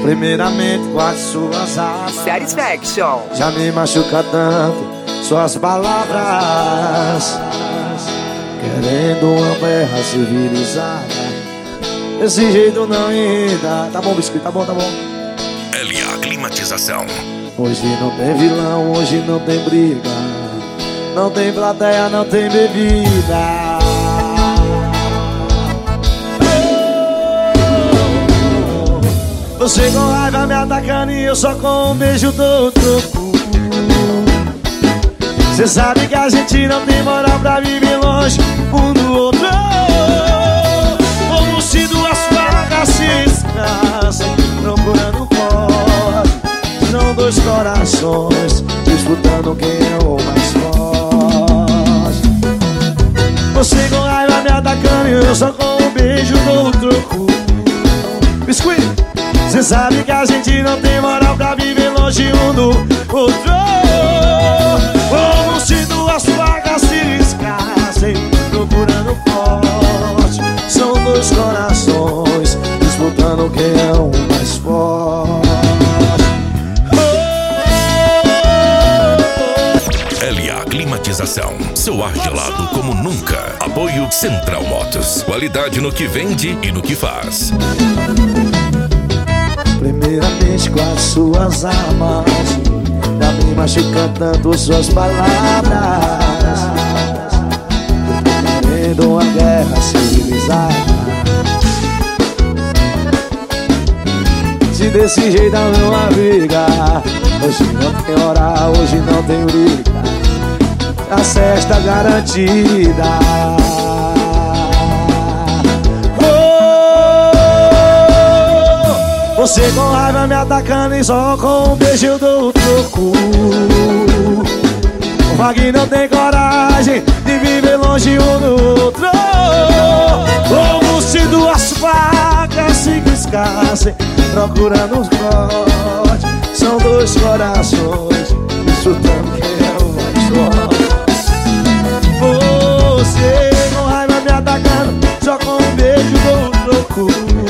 Primeiramente guarde suas armas. Satisfaction. Já me machuca tanto suas palavras, querendo uma terra civilizada. Desse jeito não ainda. Tá bom, biscoito, tá bom, tá bom. LA Climatização. Hoje não tem vilão, hoje não tem briga, não tem plateia, não tem bebida. Você com raiva me atacando e eu só com um beijo dou troco. Cê sabe que a gente não tem moral pra viver longe um do outro. Como se duas facas se escassem procurando forte. São dois corações disputando quem é o mais forte. Você com raiva me atacando e eu só com um beijo dou troco. Biscoito. Cê sabe que a gente não tem moral pra viver longe um do outro. Como se duas facas se riscassem procurando forte. São dois corações disputando quem é o mais forte. LA Climatização, seu ar gelado como nunca. Apoio Central Motos, qualidade no que vende e no que faz. Primeiramente com as suas armas, já me machuca tanto suas palavras, querendo uma guerra civilizada. Se desse jeito não há briga, hoje não tem hora, hoje não tem briga, a cesta garantida. Você com raiva me atacando e só com um beijo eu dou o troco. O Wagner não tem coragem de viver longe um do outro. Como se duas facas se riscassem procurando os cortes. São dois corações disputando quem é o mais forte. Você com raiva me atacando só com um beijo eu dou o troco.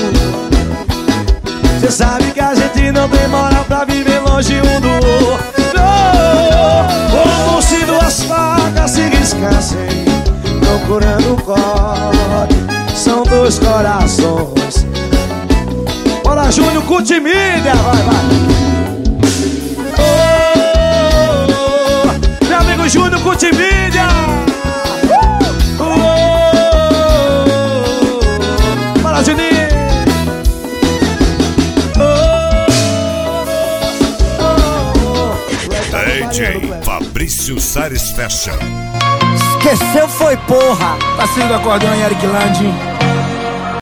Cê sabe que a gente não tem moral pra viver longe um do outro. Como se duas facas se riscassem procurando um corte. São dois corações. Bora, Júnior, curte mídia, vai, vai. Oh, meu amigo Júnior, curte mídia. Bora, Juninho. Fabrício Satisfaction. Esqueceu foi porra. Passinho do acordeão e Eric Lange.